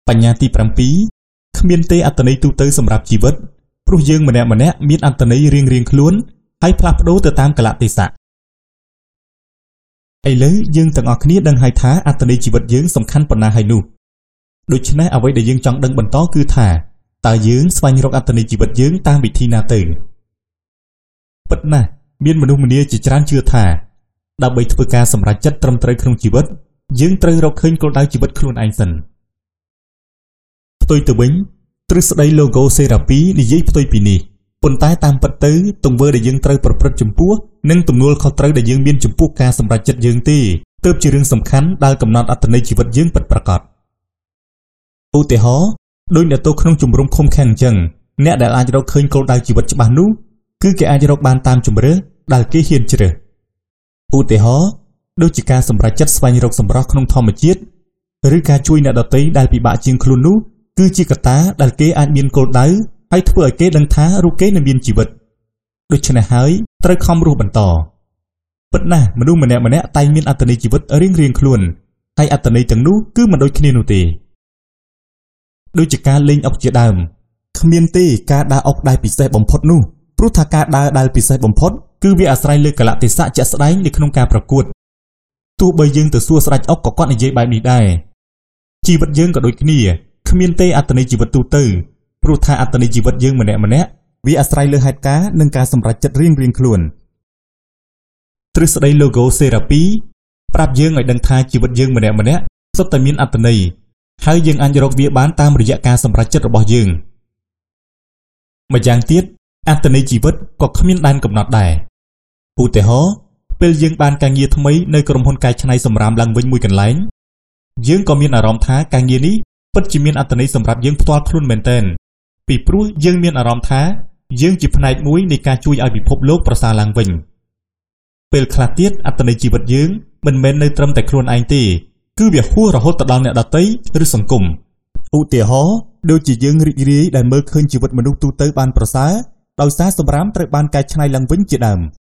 បញ្ញាទី7គ្មានទេអត្តន័យទូទៅសម្រាប់ជីវិតព្រោះយើងម្នាក់មានអត្តន័យរៀងខ្លួនហើយផ្លាស់ប្ដូរទៅតាមកលៈទេសៈឥឡូវយើងទាំងអស់គ្នាដឹងហើយថាអត្តន័យជីវិតយើងសំខាន់ប៉ុណ្ណាហើយនោះដូច្នេះអ្វីដែលយើងចង់ដឹងបន្តគឺថាតើយើងស្វែងរកអត្តន័យជីវិតយើងតាមវិធីណាទៅពិតណាស់មានមនុស្សម្នាជាច្រើនជឿថាដើម្បីធ្វើការសម្រេចចិត្តត្រឹមត្រូវក្នុងជីវិតយើងត្រូវរកឃើញគោលដៅជីវិតខ្លួនឯងសិនផ្ទុយទៅវិញទ្រឹស្ដី Logo Therapy និយាយផ្ទុយពីនេះប៉ុន្តែតាមពិតទៅទង្វើដែលយើងត្រូវប្រព្រឹត្តចំពោះនិងទំនួលខុសត្រូវដែលយើងមានចំពោះការសម្រេចចិត្តយើងទេទើបជារឿងសំខាន់ដែលកំណត់អត្តន័យជីវិតយើងពិតប្រាកដឧទាហរណ៍ដូចអ្នកទោសក្នុងជំរំឃុំឃាំងអញ្ចឹងអ្នកដែលអាចរកឃើញគោលដៅជីវិតច្បាស់នោះគឺគេអាចរកបានតាមជម្រើសដែលគេហ៊ានជ្រើសឧទាហរណ៍ដូចជាការសម្រេចចិត្តស្វែងរកសម្រស់ក្នុងធម្មជាតិឬការជួយអ្នកដទៃដែលពិបាកជាងខ្លួននោះគឺជាកត្តាដែលគេអាចមានគោលដៅហើយធ្វើឲ្យគេដឹងថារូបគេនឹងមានជីវិតដូច្នេះហើយត្រូវខំរស់បន្តពិតណាស់មនុស្សម្នាក់តែងមានអត្តន័យជីវិតរៀងខ្លួនហើយអត្តន័យទាំងនោះគឺមិនដូចគ្នានោះទេដូចជាការលេងអុកជាដើមគ្មានទេការដើរអុកដែលពិសេសបំផុតនោះព្រោះថាការដើរដែលពិសេសបំផុតគឺវាអាស្រ័យលើកលៈទេសៈជាក់ស្ដែងនៅក្នុងការប្រកួតទោះបីយើងទៅសួរស្ដេចអុកក៏គាត់និយាយបែបនេះដែរជីវិតយើងក៏ដូចគ្នាគ្មានទេអត្តន័យជីវិតទូទៅព្រោះថាអត្តន័យជីវិតយើងម្នាក់វាអាស្រ័យលើហេតុការណ៍និងការសម្រេចចិត្តរៀងខ្លួនទ្រឹស្ដី Logo Therapy ប្រាប់យើងឲ្យដឹងថាជីវិតយើងម្នាក់សុទ្ធតែមានអត្តន័យហើយយើងអាចរកវាបានតាមរយៈការសម្រេចចិត្តរបស់យើងម្យ៉ាងទៀតអត្តន័យជីវិតក៏គ្មានដែនកំណត់ដែរឧទាហរណ៍ពេលយើងបានការងារថ្មីនៅក្រុមហ៊ុនកែច្នៃសម្រាមឡើងវិញមួយកន្លែងយើងក៏មានអារម្មណ៍ថាការងារនេះពិតជាមានអត្ថន័យសម្រាប់យើងផ្ទាល់ខ្លួនមែនទែនពីព្រោះយើងមានអារម្មណ៍ថាយើងជាផ្នែកមួយនៃការជួយឲ្យពិភពលោកប្រសើរឡើងវិញពេលខ្លះទៀតអត្ថន័យជីវិតយើងមិនមែននៅត្រឹមតែខ្លួនឯងទេគឺវាហួសរហូតទៅដល់អ្នកដទៃឬសង្គមឧទាហរណ៍ដូចជាយើងរីករាយដែលមើលឃើញជីវិតមនុស្សទូទៅបានប្រសើរដោយសារសម្រាមត្រូវបានកែច្នៃឡើងវិញជាដើម